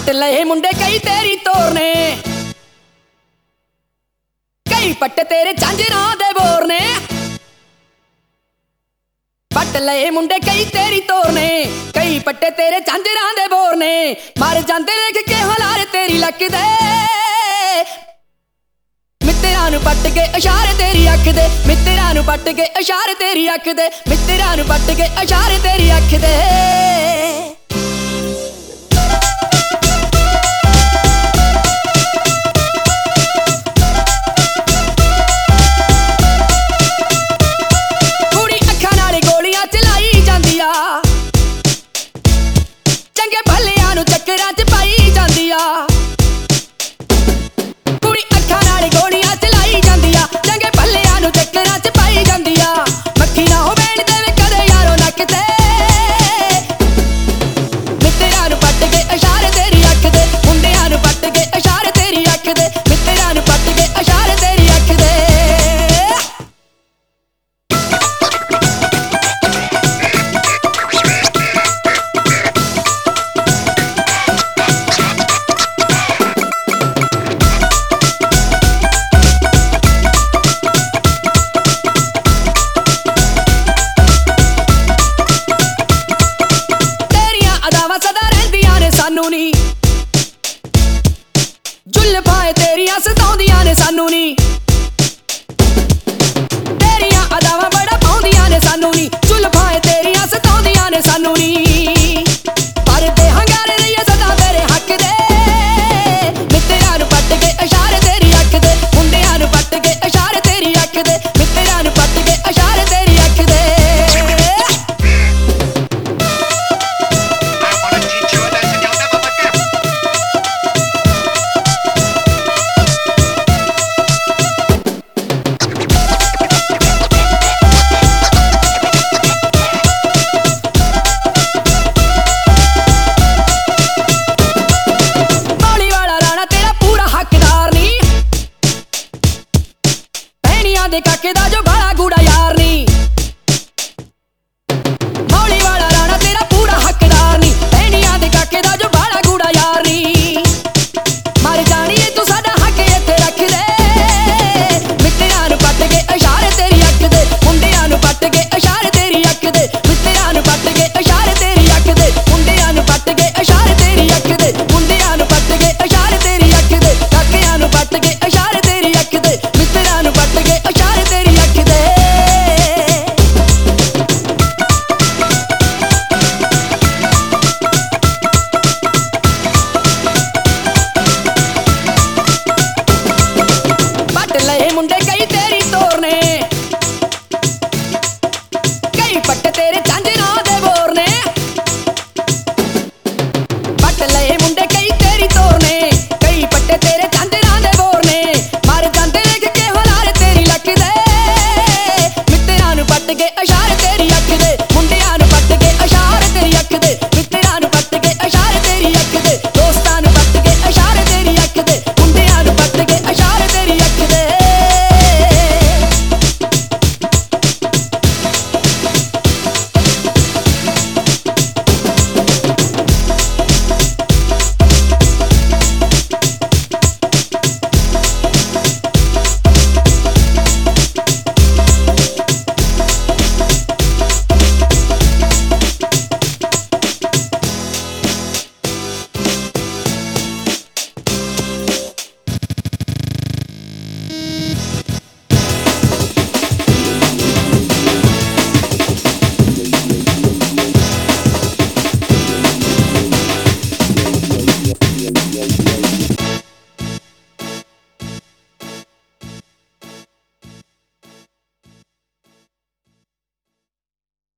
पट लए मुंडे कई तेरी तोरने, कई पट तेरे झांझरां दे बोरने। पट लए मुंडे कई तेरी तोरने, कई पट्टे तेरे झांझरां दे बोरने। मर जांदे देख के हलारे तेरी लक दे, मित्तरां नूं पट के इशारे तेरी अख दे, मित्तरां नूं पट के इशारे तेरी अख दे, मित्तरां नूं पट के इशारे तेरी अख दे। जुल्फां तेरियां सताउंदियां ने सानू नी, तेरियां अदावां बड़ा पाउंदियां ने सानू नी। जुल्फां तेरियां सताउंदियां ने सानू नी, पर दे हंगारे रहिए सदा तेरे हक दे। मित्तरां नूं पट के इशारे तेरी अख दे, मुंडियां नूं पट के इशारे तेरी अख दे, मित्तरां नूं पट के इशारे तेरी अख दे। दे काके दा जो बड़ा गूड़ा यार नी, मौली वाला राणा तेरा पूरा हकदार नी। भैनियां दे काके दा जो बड़ा गूड़ा यार नी, मर जानिए तू साडा हक इत्थे रख दे। मित्तरां नूं पट के इशारे तेरी अख दे, मुंडियां नूं पट के इशारे तेरी अख दे, मित्तरां नूं पट के इशारे तेरी अख दे, मुंडियां नूं पट के इशारे तेरी अख दे, मुंडियां नूं पट के इशारे तेरी अख दे, काकियां नूं पट के इशारे तेरी अख दे, मित्तरां नूं पट के इशारे तेरी अख दे। पट लए मुंडे कई तेरी तोरने, कई पट तेरे झांझरां दे बोरने। पट लए मुंडे कई तेरी तोरने, कई पट्टे तेरे झांझरां दे बोरने। मर जांदे देख के हलारे तेरी लक दे, मित्तरां नूं पट के इशारे तेरी अख दे, मुंडियां नूं पट के इशारे तेरी अख दे, मित्तरां नूं पट के इशारे तेरी अख दे, दोस्तां नूं पट के इशारे तेरी अख दे, मुंडियां नूं पट के इशारे तेरी अख दे।